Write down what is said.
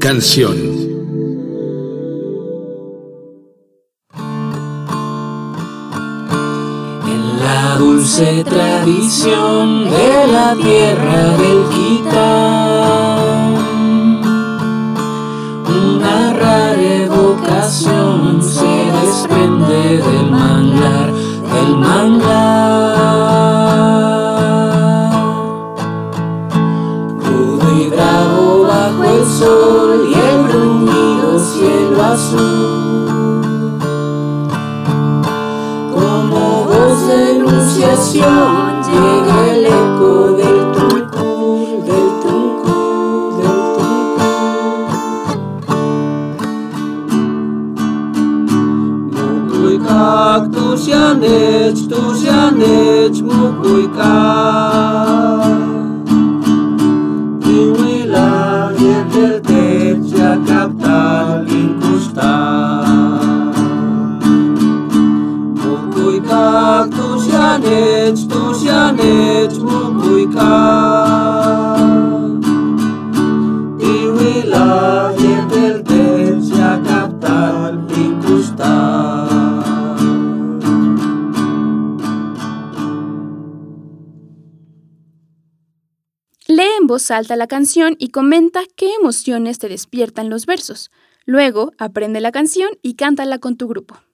Canción. En la dulce tradición de la tierra del Quitán, una rara evocación se desprende del manglar, del manglar. Rudo y bravo bajo el sol y el bruñido cielo azul, como voz de enunciación llega el eco del tuncul, del tuncul, del tuncul. Mukuy kak tusianech, mukuy kak. Tiwila yedel techa kaptal inkustal. Mukuy kak tusianech, mukuy kak. Tiwila yedel techa kaptal inkustal. Lee en voz alta la canción y comenta qué emociones te despiertan los versos. Luego, aprende la canción y cántala con tu grupo.